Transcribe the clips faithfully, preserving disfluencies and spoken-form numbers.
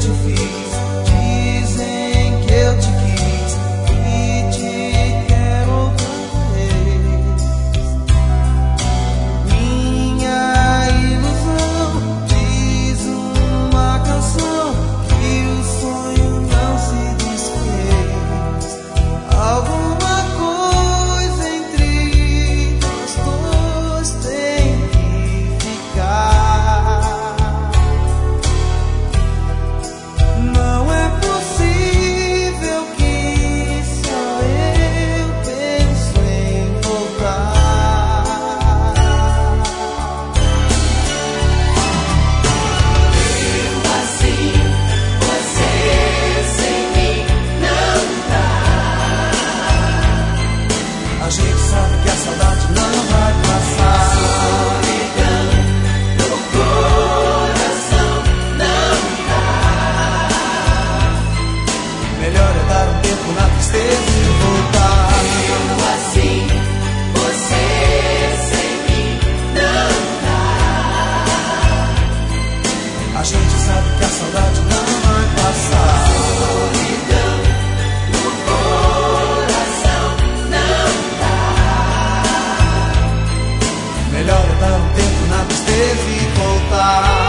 te fiz. Dizem que eu te quis e te quero outra vez. Minha ilusão diz uma canção que o sonho não se desfez. Alguma coisa entre nós dois tem que ficar. Não é possível que só eu penso em voltar. Eu assim, você sem mim não dá. A gente sabe que a saudade não vai passar. Solidão no coração não dá. Melhor é dar um tempo na tristeza e voltar. Eu assim, você sem mim não dá. A gente sabe que a saudade não vai passar. Solidão no coração não dá. Melhor é dar um tempo na tristeza e voltar.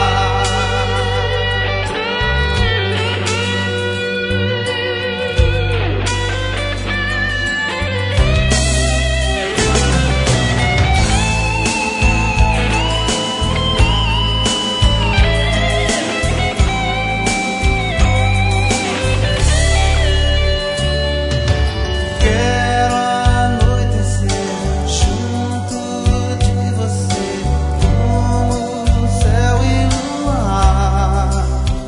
Quero anoitecer junto de você, como céu e luar.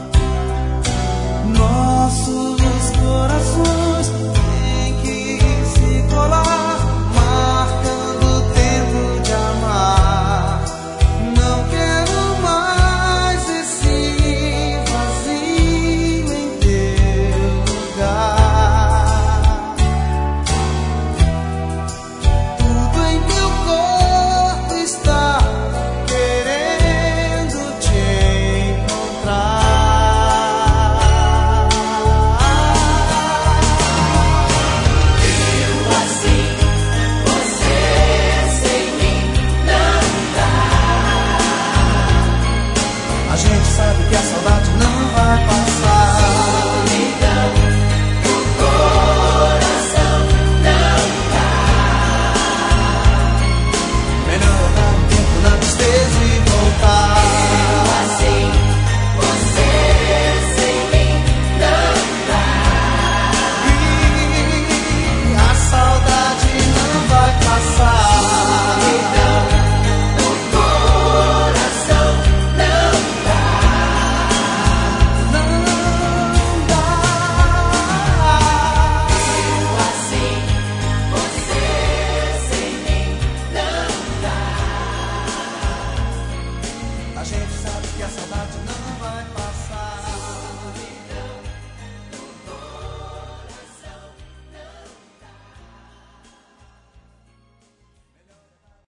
Nossos corações têm que se colar, marcando o tempo de amar. Não quero mais esse vazio em teu lugar. Tudo em teu corpo está querendo te encontrar. Eu assim, você sem mim não dá. A gente sabe que a saudade não vai passar. Solidão no coração não dá. Melhor dar um tempo na tristeza e voltar. Eu assim, você sem mim não dá. E a saudade não vai passar. Solidão no coração não dá. Não dá. Eu assim, você sem mim não dá. A gente sabe que a saudade